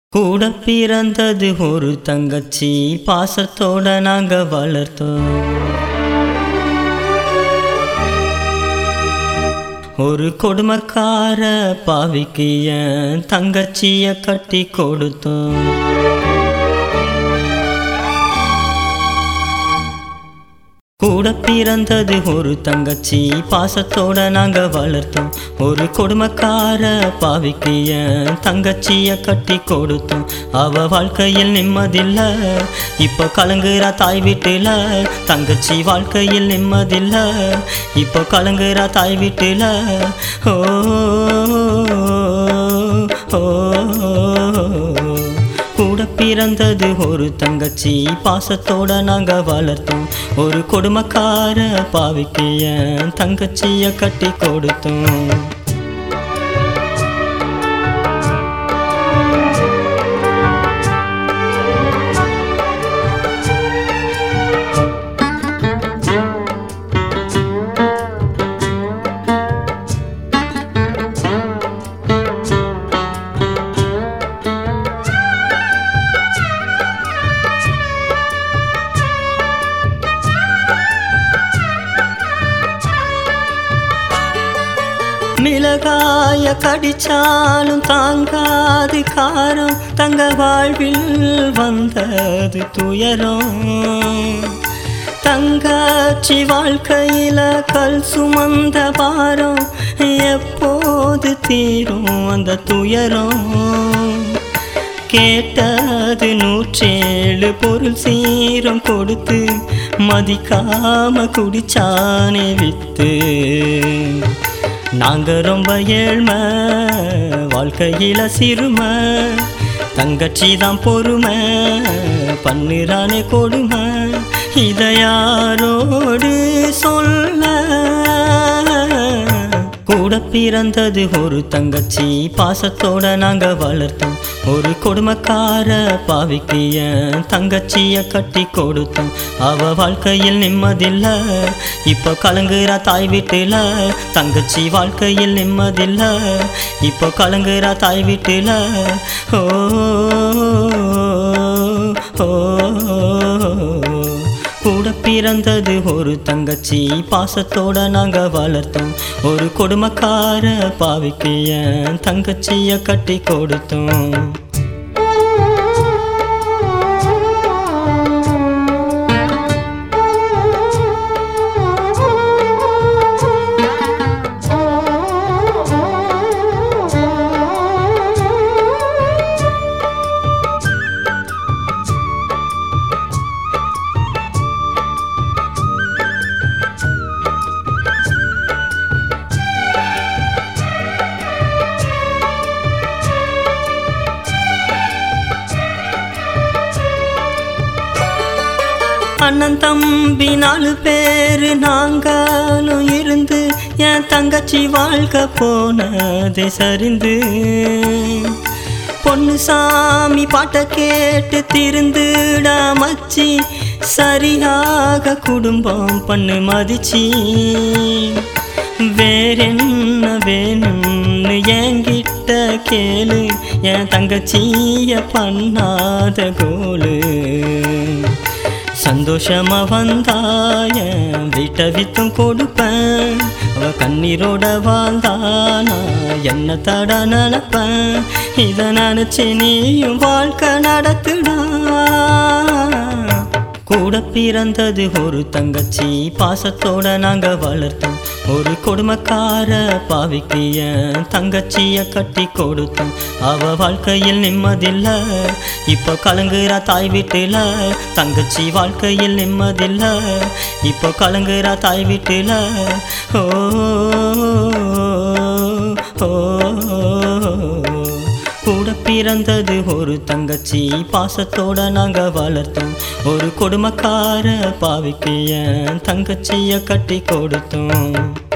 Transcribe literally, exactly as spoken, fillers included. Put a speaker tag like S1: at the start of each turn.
S1: கூட பிறந்தது ஒரு தங்கச்சி, பாசத்தோட நாங்க வளர்த்தோம். ஒரு கொடுமைக்கார பாவிக்கு என் தங்கச்சிய கட்டி கொடுத்தோம். கூட பிறந்தது ஒரு தங்கச்சி, பாசத்தோட நாங்க வளர்த்தோம். ஒரு கொடுமைக்கார பாவிக்கு என் தங்கச்சிய கட்டி கொடுத்தோம். அவ வாழ்க்கையில் நிம்மதில்ல, இப்போ கலங்குறா தாய் வீட்டுல. தங்கச்சி வாழ்க்கையில் நிம்மதில்ல, இப்போ கலங்குறா தாய் வீட்டுல. ஓ ஓ கூட பிறந்தது ஒரு தங்கச்சி, பாசத்தோட நாங்க வளர்த்தோம். ஒரு கொடுமைக்கார பாவிக்கு என் தங்கச்சிய கட்டி கொடுத்தோம். மிளகாய கடிச்சாலும் தாங்காது காரம், தங்க வாழ்வில் வந்தது துயரம். தங்கச்சி வாழ்க்கையில கல் சுமந்த பாரம், எப்போது தீரும் அந்த துயரம். கேட்டது நூற்றேழு பொருள் சீரம் கொடுத்து, மதிக்காம குடிச்சானே வித்து. நாங்க ரொம்ப ஏழ்மை, வாழ்க்கையில சிறுமை. தங்கச்சி தான் பொறுமை, பண்ணுறானே கொடுமை. இதை யாரோடு சொல்ல? கூட பிறந்தது ஒரு தங்கச்சி, பாசத்தோட நாங்க வளர்த்தோம். ஒரு கொடுமைக்கார பாவிக்கு என் தங்கச்சிய கட்டி கொடுத்தோம். அவ வாழ்க்கையில் நிம்மதில்ல, இப்போ கலங்குறா தாய் வீட்டுல. தங்கச்சி வாழ்க்கையில் நிம்மதில்ல, இப்போ கலங்குறா தாய் வீட்டுல. ஓ ஓ கூட பிறந்தது ஒரு தங்கச்சி, பாசத்தோட நாங்க வளர்த்தோம். ஒரு கொடுமைக்கார பாவிக்கு என் தங்கச்சிய கட்டி கொடுத்தோம். அண்ணன் தம்பி நாலு பேரு நாங்களும் இருந்து, என் தங்கச்சி வாழ்க்கை போனதை சரிந்து. பொண்ணு சாமி பாட்டை கேட்டு திருந்துடா மச்சி, சரியாக குடும்பம் பண்ணு மதிச்சி. வேறென்ன வேணும்னு என்கிட்ட கேளு, என் தங்கச்சிய பண்ணாத கோலு. சந்தோஷமா வந்தாய வீட்டை வித்தும் கொடுப்பேன், அவ கண்ணீரோட வாழ்ந்தானா என்ன தட நினைப்பேன். இதை நினைச்சு நீயும் வாழ்க்கை நடத்துடா. கூட பிறந்தது ஒரு தங்கச்சி, பாசத்தோட நாங்க வளர்த்தோம். ஒரு கொடுமைக்கார பாவிக்கு என் தங்கச்சிய கட்டி கொடுத்தோம். அவ வாழ்க்கையில் நிம்மதில்ல, இப்போ கலங்குறா தாய் வீட்டுல. தங்கச்சி வாழ்க்கையில் நிம்மதில்ல, இப்போ கலங்குறா தாய் வீட்டுல. ஓ ஓ கூட பிறந்தது ஒரு தங்கச்சி, பாசத்தோட நாங்க வளர்த்தோம். ஒரு கொடுமைக்கார பாவிக்கு என் தங்கச்சிய கட்டி கொடுத்தோம்.